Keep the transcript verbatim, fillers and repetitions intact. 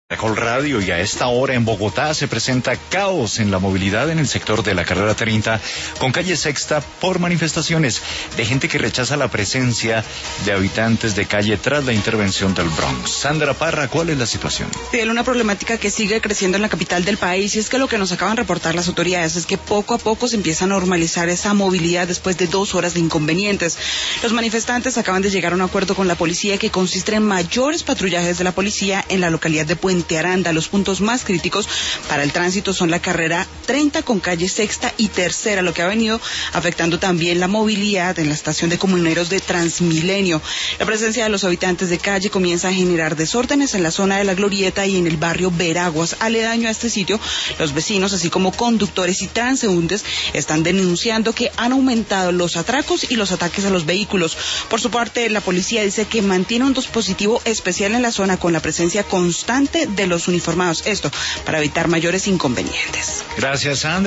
Caracol Radio, y a esta hora en Bogotá se presenta caos en la movilidad en el sector de la carrera treinta con calle Sexta por manifestaciones de gente que rechaza la presencia de habitantes de calle tras la intervención del Bronx. Sandra Parra, ¿cuál es la situación? Fidel, una problemática que sigue creciendo en la capital del país, y es que lo que nos acaban de reportar las autoridades es que poco a poco se empieza a normalizar esa movilidad después de dos horas de inconvenientes. Los manifestantes acaban de llegar a un acuerdo con la policía que consiste en mayores patrullajes de la policía en la localidad de Puente Aranda. Los puntos más críticos para el tránsito son la carrera treinta con calle Sexta y Tercera, lo que ha venido afectando también la movilidad en la estación de camioneros de Transmilenio. La presencia de los habitantes de calle comienza a generar desórdenes en la zona de la Glorieta y en el barrio Veraguas. Aledaño a este sitio, los vecinos, así como conductores y transeúntes, están denunciando que han aumentado los atracos y los ataques a los vehículos. Por su parte, la policía dice que mantiene un dispositivo especial en la zona con la presencia constante de los uniformados, esto para evitar mayores inconvenientes. Gracias, Sandra.